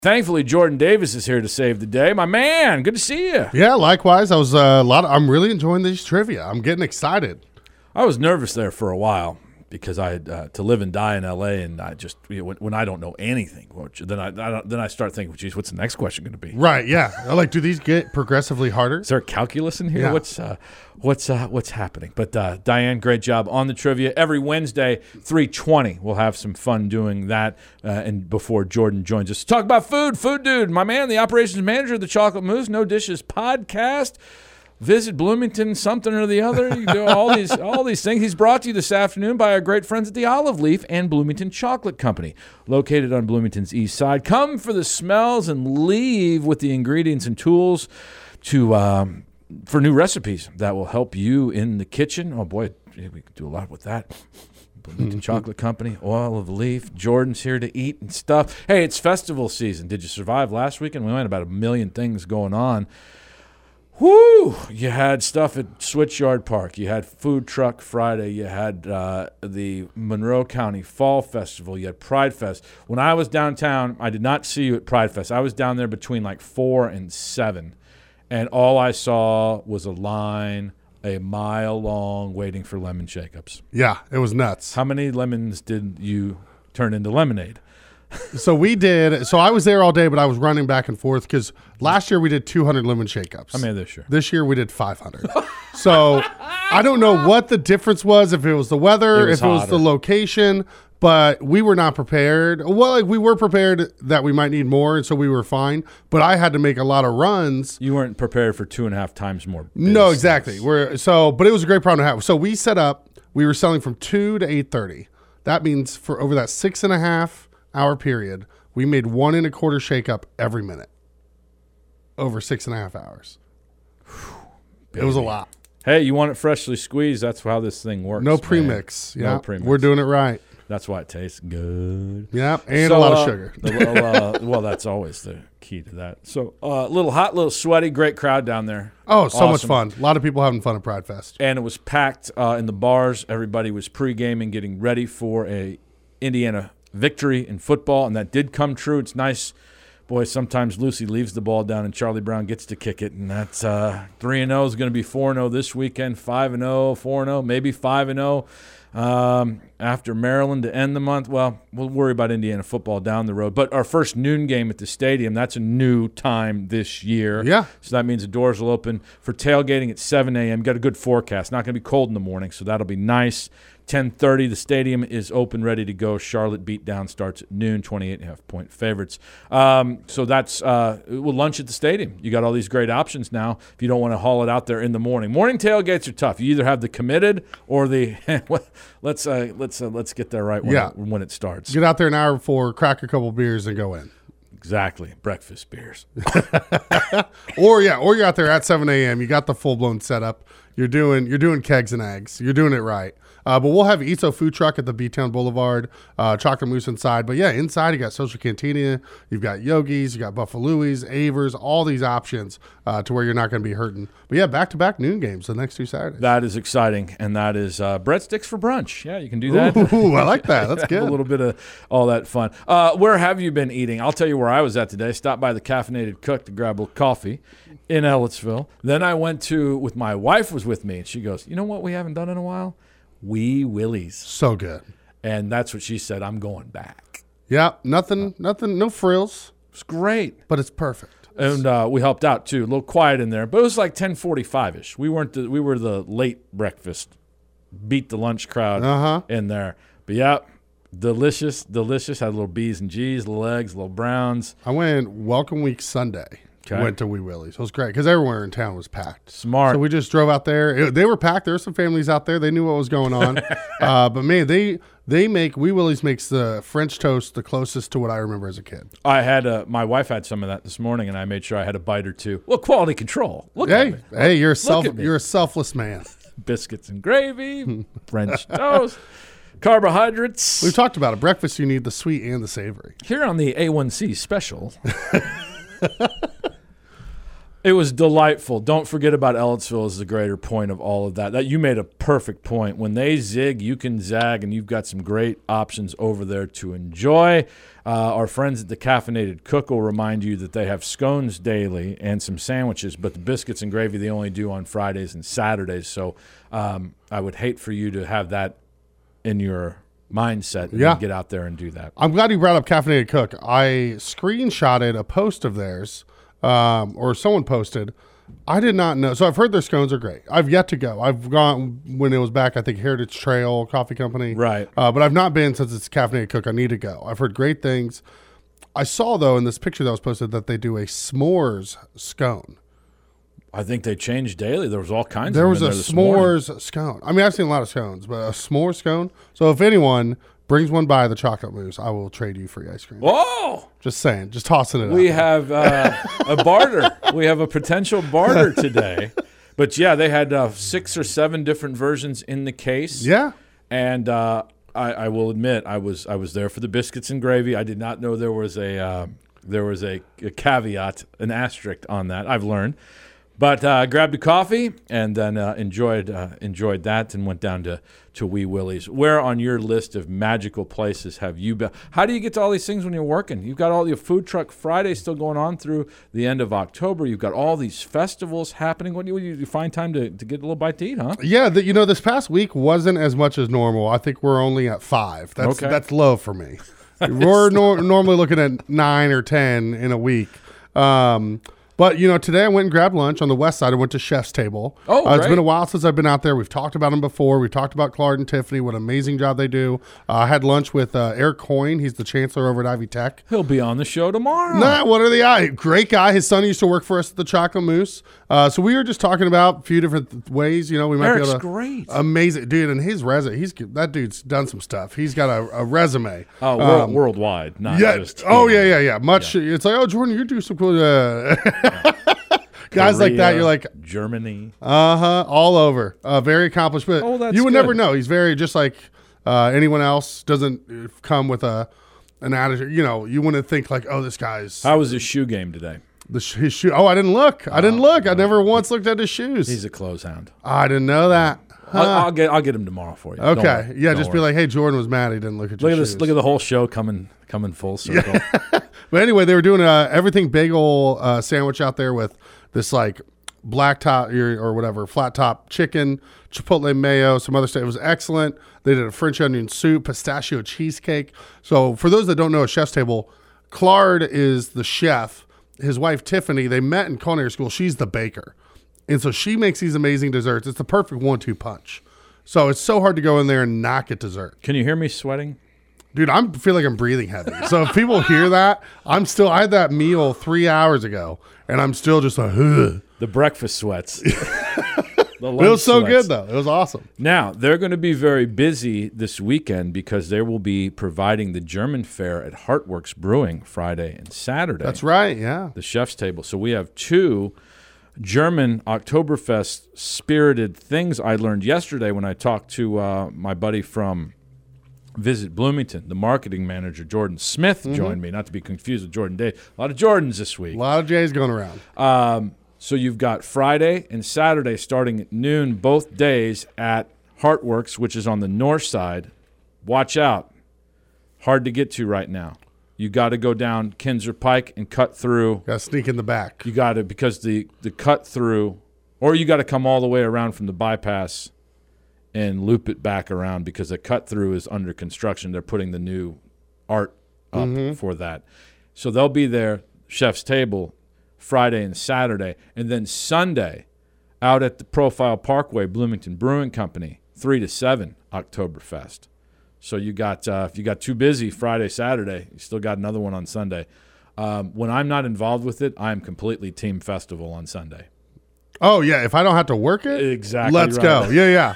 Thankfully, Jordan Davis is here to save the day. My man, good to see you. Yeah, likewise. I'm really enjoying these trivia. I'm getting excited. I was nervous there for a while because I had to live and die in L.A. and I just when I don't know anything, then I start thinking, geez, what's the next question going to be? Right? Yeah. Like, do these get progressively harder? Is there calculus in here? Yeah. What's happening? But Diane, great job on the trivia. Every Wednesday, 3:20, we'll have some fun doing that. And before Jordan joins us to talk about food, Food Dude, my man, the operations manager of the Chocolate Mousse No Dishes podcast. Visit Bloomington, something or the other. You do all these things. He's brought to you this afternoon by our great friends at the Olive Leaf and Bloomington Chocolate Company, located on Bloomington's east side. Come for the smells and leave with the ingredients and tools for new recipes that will help you in the kitchen. Oh boy, we could do a lot with that. Bloomington Chocolate Company, Olive Leaf. Jordan's here to eat and stuff. Hey, it's festival season. Did you survive last weekend? We had about 1 million things going on. Woo! You had stuff at Switchyard Park. You had Food Truck Friday. You had the Monroe County Fall Festival. You had Pride Fest. When I was downtown, I did not see you at Pride Fest. I was down there between like 4 and 7, and all I saw was a line a mile long waiting for lemon shake-ups. Yeah, it was nuts. How many lemons did you turn into lemonade? So we did. So I was there all day, but I was running back and forth because last year we did 200 lemon shake-ups. How many this year? This year we did 500. So I don't know what the difference was, if it was the weather, if it was the location, but we were not prepared. Well, like, we were prepared that we might need more, and so we were fine. But I had to make a lot of runs. You weren't prepared for 2.5 times more business. No, exactly. But it was a great problem to have. So we set up. We were selling from 2 to 8:30. That means for over that 6.5 hour period, we made 1 1/4 shake up every minute over 6.5 hours. It was a lot. Hey, you want it freshly squeezed? That's how this thing works. No premix. Yeah, no premix. We're doing it right. That's why it tastes good. Yeah, and a lot of sugar. Well, that's always the key to that. So, little hot, little sweaty, great crowd down there. Oh, so much fun. A lot of people having fun at Pride Fest. And it was packed in the bars. Everybody was pre-gaming, getting ready for a Indiana victory in football, and that did come true. It's nice. Boy, sometimes Lucy leaves the ball down and Charlie Brown gets to kick it, and that's 3-0 is going to be 4-0 this weekend, 5-0, 4-0, maybe 5-0 after Maryland to end the month. Well, we'll worry about Indiana football down the road. But our first noon game at the stadium, that's a new time this year. Yeah. So that means the doors will open for tailgating at 7 a.m. Got a good forecast. Not going to be cold in the morning, so that'll be nice. 10:30, the stadium is open, ready to go. Charlotte beatdown starts at noon, 28.5-point favorites. So that's we'll lunch at the stadium. You got all these great options now if you don't want to haul it out there in the morning. Morning tailgates are tough. You either have the committed or the let's get there right when it starts. Get out there an hour before, crack a couple beers, and go in. Exactly, breakfast beers. or you're out there at 7 a.m. You got the full blown setup. You're doing kegs and eggs. You're doing it right. But we'll have Ito Food Truck at the B-Town Boulevard, Chocolate Mousse inside. But yeah, inside you got Social Cantina, you've got Yogi's, you got Buffalo's, Avers, all these options to where you're not going to be hurting. But yeah, back-to-back noon games the next 2 Saturdays. That is exciting, and that is breadsticks for brunch. Yeah, you can do that. Ooh, I like that. That's good. A little bit of all that fun. Where have you been eating? I'll tell you where I was at today. Stopped by the Caffeinated Cook to grab a little coffee in Ellettsville. Then I went with my wife was with me, and she goes, you know what we haven't done in a while? Wee Willie's. So good. And that's what she said. I'm going back. Yeah, nothing, no frills. It's great. But it's perfect. And we helped out, too. A little quiet in there. But it was like 10:45-ish. We were the late breakfast, beat the lunch crowd in there. But, yeah, delicious. Had little B's and G's, little eggs, little browns. I went Welcome Week Sunday. Okay. Went to Wee Willie's. It was great because everywhere in town was packed. Smart. So we just drove out there. They were packed. There were some families out there. They knew what was going on. But man, Wee Willie's makes the French toast the closest to what I remember as a kid. I had my wife had some of that this morning, and I made sure I had a bite or two. Well, quality control. Look at me. Hey, you're a selfless man. Biscuits and gravy, French toast. Carbohydrates. We've talked about it. Breakfast, you need the sweet and the savory. Here on the A1C special. It was delightful. Don't forget about Ellettsville as the greater point of all of that. That you made a perfect point. When they zig, you can zag, and you've got some great options over there to enjoy. Our friends at the Caffeinated Cook will remind you that they have scones daily and some sandwiches, but the biscuits and gravy they only do on Fridays and Saturdays. So I would hate for you to have that in your mindset and get out there and do that. I'm glad you brought up Caffeinated Cook. I screenshotted a post of theirs. Or someone posted. I did not know. So I've heard their scones are great. I've yet to go. I've gone when it was back, I think, Heritage Trail Coffee Company. Right. But I've not been since it's Caffeinated Cook. I need to go. I've heard great things. I saw, though, in this picture that was posted that they do a s'mores scone. I think they change daily. There was all kinds There of was them a in there this morning. s'mores scone. I mean, I've seen a lot of scones, but a s'mores scone. So if anyone brings one by the Chocolate Mousse, I will trade you free ice cream. Whoa! Just saying. Just tossing it out. We have a barter. We have a potential barter today. But, yeah, they had 6 or 7 different versions in the case. Yeah. And I will admit, I was there for the biscuits and gravy. I did not know there was a caveat, an asterisk on that. I've learned. But I grabbed a coffee and then enjoyed that and went down to Wee Willie's. Where on your list of magical places have you been? How do you get to all these things when you're working? You've got all your Food Truck Friday still going on through the end of October. You've got all these festivals happening. When do you find time to get a little bite to eat, huh? Yeah, this past week wasn't as much as normal. I think we're only at 5. That's low for me. We're normally looking at 9 or 10 in a week. But, today I went and grabbed lunch on the west side. I went to Chef's Table. Oh, it's been a while since I've been out there. We've talked about them before. We've talked about Claude and Tiffany, what an amazing job they do. I had lunch with Eric Coyne. He's the chancellor over at Ivy Tech. He'll be on the show tomorrow. Nah, what are the odds? Great guy. His son used to work for us at the Chocolate Mousse. So we were just talking about a few different ways, we might Eric's be able to. Great. Amazing. Dude, and his resume, that dude's done some stuff. He's got a resume. Oh, worldwide, not just. Yeah. Much. Yeah. It's like, oh, Jordan, you do some cool. Guys Korea, like that, you're like Germany. All over. Very accomplished, but that's you would good. never know. He's very just like anyone else. Doesn't come with an attitude. You wouldn't think like, oh, this guy's. How was his shoe game today? His shoe. Oh, I didn't look. I never once looked at his shoes. He's a clothes hound. I didn't know that. I'll get him tomorrow for you. Okay. Yeah. Just be like, hey, Jordan was mad. He didn't look at your shoes. Look at the whole show coming full circle. But anyway, they were doing everything bagel sandwich out there with this like black top or whatever, flat top chicken, chipotle mayo, some other stuff. It was excellent. They did a French onion soup, pistachio cheesecake. So for those that don't know, at Chef's Table, Claude is the chef. His wife, Tiffany, they met in culinary school. She's the baker. And so she makes these amazing desserts. It's the perfect 1-2 punch. So it's so hard to go in there and not get dessert. Can you hear me sweating? Dude, I feel like I'm breathing heavy. So if people hear that, I had that meal 3 hours ago, and I'm still just like, ugh. The breakfast sweats. It was so good, though. It was awesome. Now, they're going to be very busy this weekend because they will be providing the German fare at Heartworks Brewing Friday and Saturday. That's right, yeah. The Chef's Table. So we have 2 German Oktoberfest spirited things I learned yesterday when I talked to my buddy from Visit Bloomington. The marketing manager, Jordan Smith, joined me, not to be confused with Jordan Day. A lot of Jordans this week. A lot of J's going around. So you've got Friday and Saturday starting at noon, both days at Heartworks, which is on the north side. Watch out. Hard to get to right now. You got to go down Kinzer Pike and cut through. Got to sneak in the back. You got to, because the cut through, or you got to come all the way around from the bypass and loop it back around because the cut through is under construction. They're putting the new art up for that. So they'll be there, Chef's Table, Friday and Saturday. And then Sunday, out at the Profile Parkway, Bloomington Brewing Company, 3 to 7, Oktoberfest. So you got if you got too busy Friday, Saturday, you still got another one on Sunday. When I'm not involved with it, I'm completely team festival on Sunday. Oh, yeah. If I don't have to work it, exactly. Let's go. Yeah.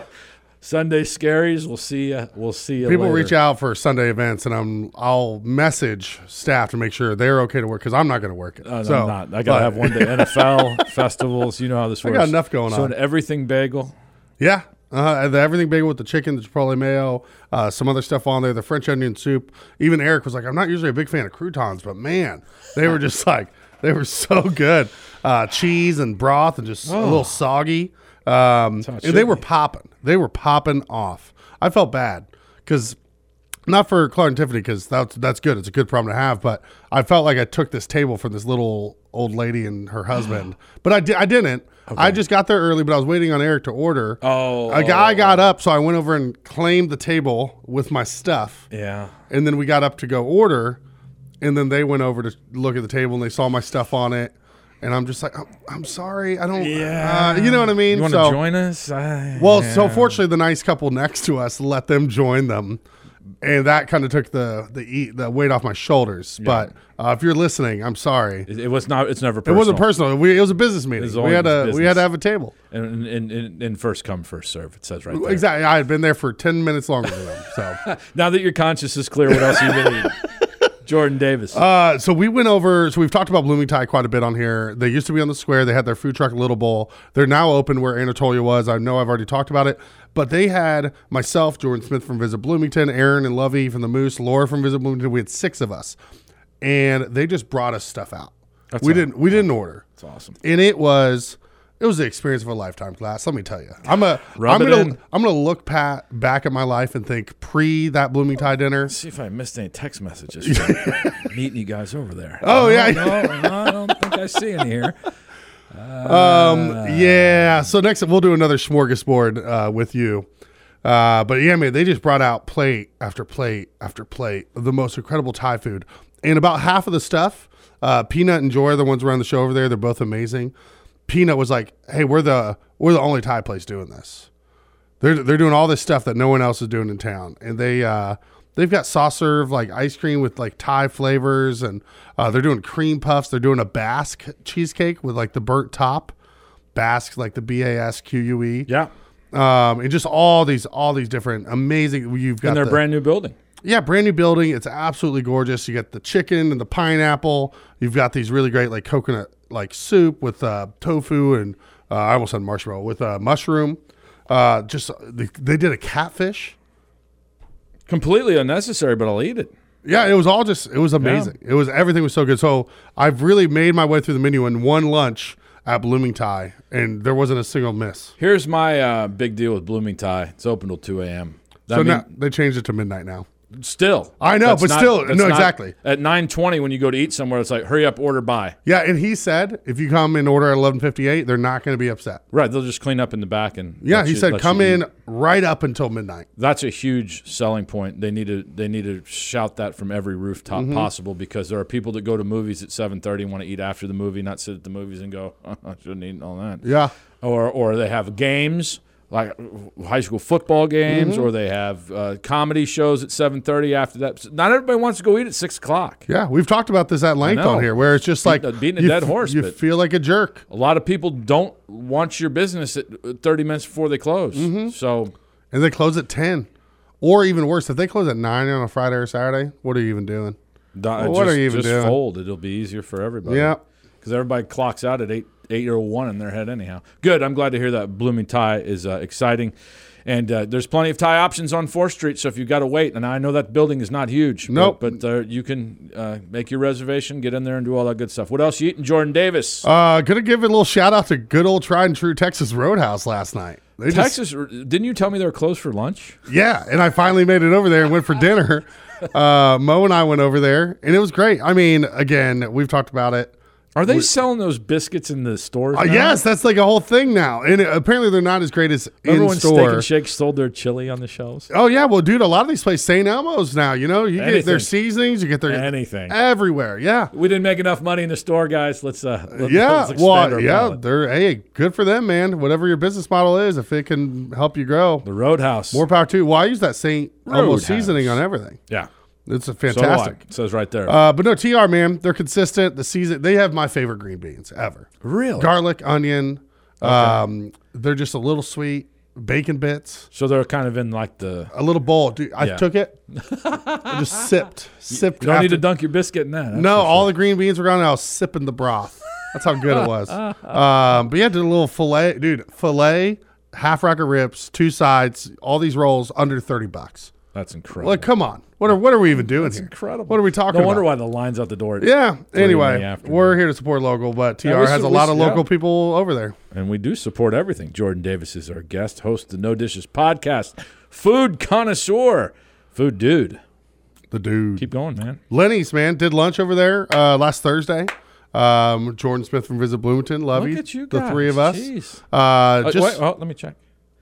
Sunday scaries. We'll see you. We'll see you. People later. reach out for Sunday events, and I'll message staff to make sure they're okay to work because I'm not going to work it. I'm not. I got to have one day. NFL festivals. You know how this works. I got enough going So on. an everything bagel. Yeah. The everything bagel with the chicken, the chipotle mayo, some other stuff on there, the French onion soup. Even Eric was like, I'm not usually a big fan of croutons, but man, they were just like, They were so good. Cheese and broth and just a little soggy. And they were popping. They were popping off. I felt bad because not for Clark and Tiffany because that's good. It's a good problem to have. But I felt like I took this table from this little old lady and her husband. But I didn't. Okay. I just got there early, but I was waiting on Eric to order. A guy got up, so I went over and claimed the table with my stuff. Yeah. And then we got up to go order, and then they went over to look at the table, and they saw my stuff on it. And I'm just like, I'm sorry, I don't. Yeah. You know what I mean? You want to join us? So fortunately, the nice couple next to us let them join them. And that kind of took the weight off my shoulders. Yeah. But if you're listening, I'm sorry. It was not. It's never personal. It wasn't personal. It was a business meeting. We had to have a table. And first come, first serve. It says right there. Exactly. I had been there for 10 minutes longer than them. So now that your conscience is clear, what else are you going to eat? Jordan Davis. So we went over. So we've talked about Blooming Tie quite a bit on here. They used to be on the square. They had their food truck, Little Bowl. They're now open where Anatolia was. I know I've already talked about it. But they had myself, Jordan Smith from Visit Bloomington, Aaron and Lovey from the Moose, Laura from Visit Bloomington. We had 6 of us, and they just brought us stuff out. We didn't order. That's awesome. And it was the experience of a lifetime, class. Let me tell you, I'm gonna look back at my life and think pre that Blooming Tie dinner. Let's see if I missed any text messages from meeting you guys over there. Oh yeah, no, I don't think I see any here. Yeah. So next we'll do another smorgasbord with you. But yeah, man, they just brought out plate after plate after plate of the most incredible Thai food. And about half of the stuff, Peanut and Joy are the ones around the show over there. They're both amazing. Peanut was like, "Hey, we're the only Thai place doing this. They're doing all this stuff that no one else is doing in town." And they've got soft serve like ice cream with like Thai flavors, and they're doing cream puffs. They're doing a Basque cheesecake with like the burnt top. Basque, like the BASQUE. Yeah. And just all these different amazing. You've got in their brand new building. Yeah, brand new building. It's absolutely gorgeous. You got the chicken and the pineapple. You've got these really great like coconut like soup with tofu and I almost said marshmallow with mushroom. They did a catfish. Completely unnecessary, but I'll eat it. Yeah, it was amazing. Yeah. Everything was so good. So I've really made my way through the menu in one lunch at Blooming Tie, and there wasn't a single miss. Here's my big deal with Blooming Tie. It's open till 2 a.m. Now they changed it to midnight now. Still. I know, but still. No, exactly. At 9:20 when you go to eat somewhere, it's like, hurry up, order by. Yeah, and he said if you come and order at 11:58, they're not going to be upset. Right, they'll just clean up in the back. And yeah, he said come in right up until midnight. That's a huge selling point. They need to shout that from every rooftop possible, because there are people that go to movies at 7:30 and want to eat after the movie, not sit at the movies and go, I shouldn't eat all that. Yeah. Or they have games, like high school football games, or they have comedy shows at 7:30 after that. Not everybody wants to go eat at 6 o'clock. Yeah, we've talked about this at length on here, where it's just beating a dead horse. You feel like a jerk. A lot of people don't want your business at 30 minutes before they close. And they close at 10. Or even worse, if they close at 9 on a Friday or Saturday, what are you even doing? What are you even doing? Just fold. It'll be easier for everybody. Yeah. Because everybody clocks out at 8:01 in their head anyhow. Good. I'm glad to hear that Blooming Tie is exciting. And there's plenty of Thai options on 4th Street, so if you've got to wait, and I know that building is not huge. Nope. But you can make your reservation, get in there, and do all that good stuff. What else you eating, Jordan Davis? Going to give a little shout-out to good old tried and true Texas Roadhouse last night. Didn't you tell me they were closed for lunch? Yeah, and I finally made it over there and went for dinner. Mo and I went over there, and it was great. I mean, again, we've talked about it. Are they selling those biscuits in the stores now? Yes, that's like a whole thing now. And apparently they're not as great as in-store. Steak and Shake sold their chili on the shelves? Oh, yeah. Well, dude, a lot of these places, St. Elmo's now, you get their seasonings, you get their anything everywhere. Yeah. We didn't make enough money in the store, guys. Let's expand our palate. Hey, good for them, man. Whatever your business model is, if it can help you grow. The Roadhouse. More power to you. Well, I use that St. Elmo's seasoning on everything. Yeah. It's a fantastic. So it says right there. But no, TR, man, they're consistent. They have my favorite green beans ever. Really? Garlic, onion. Okay. They're just a little sweet. Bacon bits. So they're kind of in like a little bowl. Dude, I took it. I just sipped. You don't need to dunk your biscuit in that. No, all the green beans were gone, and I was sipping the broth. That's how good it was. But yeah, did a little filet. Dude, filet, half rack of ribs, 2 sides, all these rolls under $30. That's incredible. Like, come on. What are we even doing That's here? incredible. What are we talking No wonder about? why the line's out the door. Yeah. 3 in the Anyway, afternoon. we're here to support local, but TR Yeah, we has a su- lot we of su- local yeah. people over there. And we do support everything. Jordan Davis is our guest, host of the No Dishes podcast, food connoisseur, food dude. The dude. Keep going, man. Lenny's, man, did lunch over there last Thursday. Jordan Smith from Visit Bloomington. Love Look you. at you The guys. three of us. Jeez. Just Wait, let me check.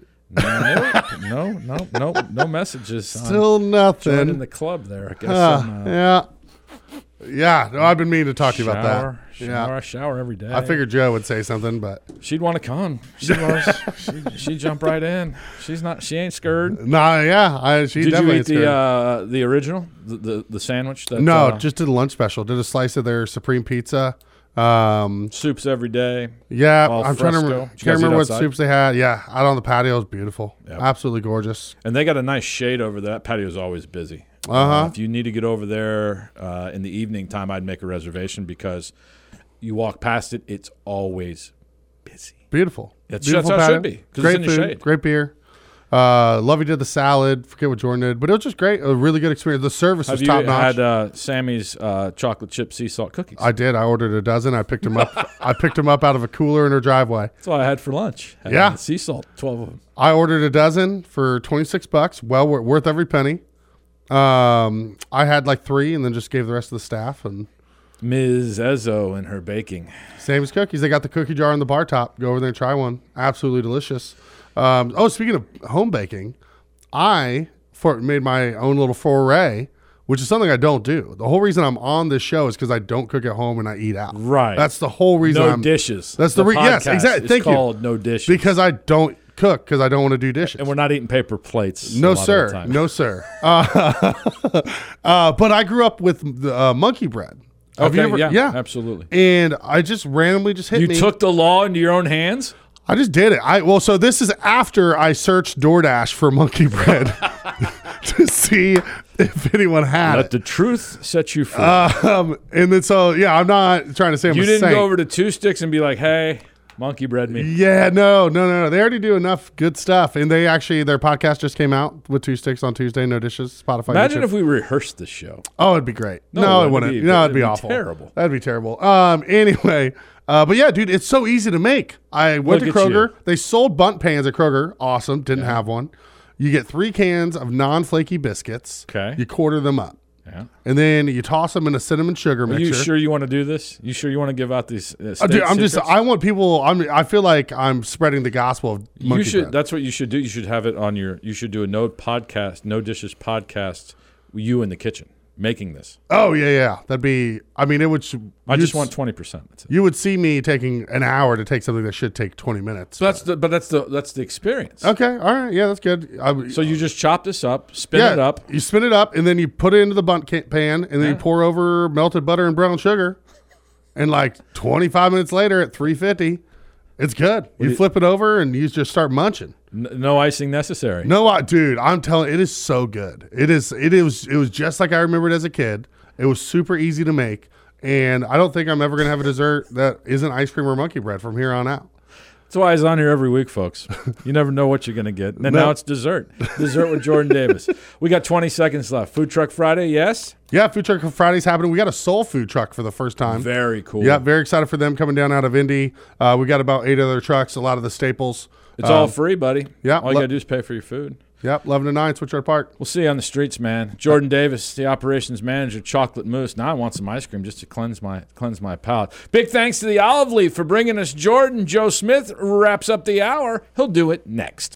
No messages. still Joining nothing. the club there. I guess. Yeah. No, I've been meaning to talk to you about that. Yeah. I shower every day. I figured Joe would say something, but she'd want to come. She'd jump right in. She ain't scared. nah, yeah. She Did you definitely eat is good. the original, the sandwich? That, No, just did a lunch special. Did a slice of their supreme pizza. soups every day. Yeah, All I'm trying to fresco. remember. Did you Can't guys remember eat what outside? soups they had. Yeah, out on the patio is beautiful. Yep. Absolutely gorgeous. And they got a nice shade over there. That patio's always busy. Uh-huh. If you need to get over there in the evening time, I'd make a reservation because you walk past it, it's always busy. Beautiful. That's Beautiful how it patio. should be, 'cause it's Great in the food. shade. Great beer. Lovey did the salad. Forget what Jordan did, but it was just great. A really good experience. The service Have was you top notch. had Sammy's chocolate chip sea salt cookies? I did. I ordered a dozen. I picked them up. I picked them up out of a cooler in her driveway. That's what I had for lunch. Had Yeah. sea salt, 12 of them. I ordered a dozen for $26. Well, worth every penny. I had like 3 and then just gave the rest of the staff. And Ms. Ezzo and her baking. same as cookies. They got the cookie jar on the bar top. Go over there and try one. Absolutely delicious. Speaking of home baking, I made my own little foray, which is something I don't do. The whole reason I'm on this show is because I don't cook at home and I eat out. Right. That's the whole reason. No dishes. That's the yes, podcast exactly. is Thank you. called No Dishes. Because I don't cook because I don't want to do dishes. And we're not eating paper plates. No, a lot of the sir. time. No, sir. But I grew up with monkey bread. Have Okay, you ever- yeah, absolutely. And I just randomly just hit You me. took the law into your own hands? I just did it. So this is after I searched DoorDash for monkey bread to see if anyone had Let it. the truth set you free. And then I'm not trying to say I'm you a didn't saint. go over to Two Sticks and be like, hey, monkey bread me. Yeah, no. They already do enough good stuff, and their podcast just came out with 2 Sticks on Tuesday. No Dishes, Spotify. Imagine YouTube. if we rehearsed this show. Oh, it'd be great. No, No, it it'd wouldn't. be- No, it'd be it'd be awful. terrible. That'd be terrible. Anyway, but yeah, dude, it's so easy to make. I went Look to at Kroger. you. They sold bunt pans at Kroger. Awesome. Didn't have one. You get 3 cans of non-flaky biscuits. Okay. You quarter them up. Yeah. And then you toss them in a cinnamon sugar Are mixture. you sure you want to do this? You sure you want to give out these Dude, I want people. I feel like I'm spreading the gospel of monkey You should. bread. That's what you should do. You should have it on your. You should do a No Dishes podcast. You in the kitchen making this. Oh yeah. That'd be. I mean, it would. I just want 20%. That's it. You would see me taking an hour to take something that should take 20 minutes. So that's the experience. Okay. All right. Yeah, that's good. So you just chop this up, spin it up. You spin it up, and then you put it into the bunt pan, and then you pour over melted butter and brown sugar. And like 25 minutes later at 350, it's good. You flip it over, and you just start munching. No icing necessary. No, dude, I'm telling it is so good. It was just like I remembered as a kid. It was super easy to make, and I don't think I'm ever gonna have a dessert that isn't ice cream or monkey bread from here on out. That's why he's on here every week, folks. You never know what you're going to get. And now it's dessert. Dessert with Jordan Davis. We got 20 seconds left. Food Truck Friday, yes? Yeah, Food Truck Friday's happening. We got a soul food truck for the first time. Very cool. Yeah, very excited for them coming down out of Indy. We got about 8 other trucks, a lot of the staples. It's all free, buddy. yeah, All you got to do is pay for your food. Yep, 11 to 9, Switchyard Park. We'll see you on the streets, man. Jordan Davis, the operations manager, Chocolate Mousse. Now I want some ice cream just to cleanse my palate. Big thanks to the Olive Leaf for bringing us Jordan. Joe Smith wraps up the hour. He'll do it next.